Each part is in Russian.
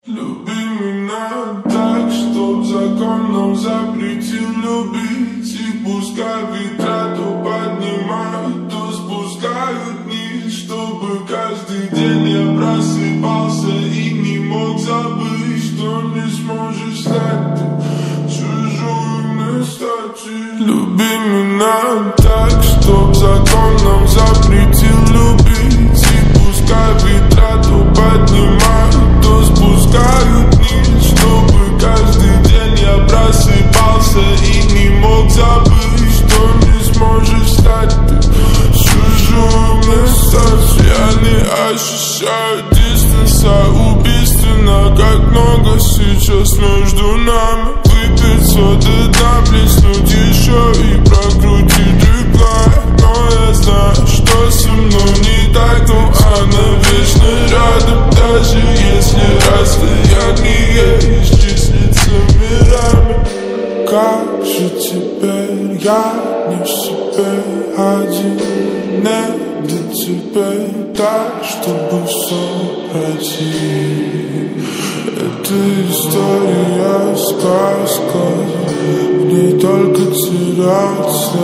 Люби меня так, чтоб закон нам запретил любить. И пускай ветра то поднимают, то спускают вниз, чтобы каждый день я просыпался и не мог забыть, что не сможешь стать ты чужую стать. Люби меня так, чтоб закон нам запретил любить. И пускай ветра то поднимают, то спускают вниз, чтобы каждый день я просыпался и не мог забыть, что не сможешь стать ты чужую стать. Я не ощущаю дистанса, убийственно, как много сейчас между нами. Выпить соды, дна, плеснуть еще и прокрутить реплай. Но я знаю, что со мной не так, но она вечно рядом. Даже если расстояние исчислится мирами. Как же теперь я не в себе один? Не для тебя так, чтобы все пройти. Это история, сказка, в ней только теряться.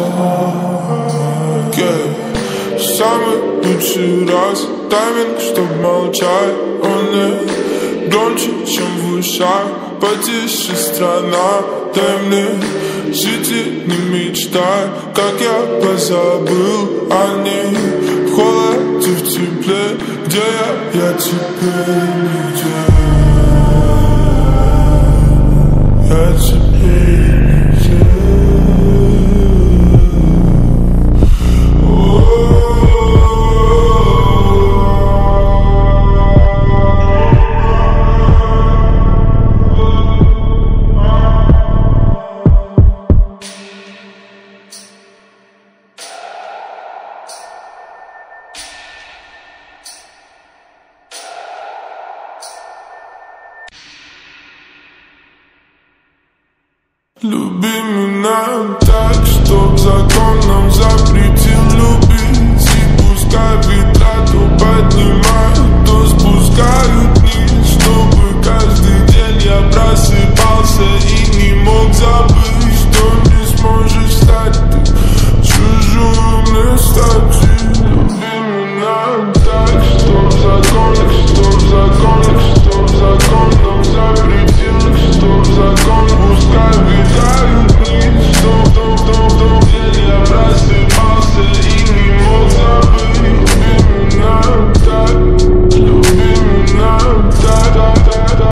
Самый лучший раз тайминг, чтоб молчать. Он не громче, чем в ушах. Потише страна, дай мне жить и не мечтай. Как я позабыл о ней, в холоде, в тепле. Где я теперь нигде. Я теперь нигде. Люби меня так, чтоб закон нам запретил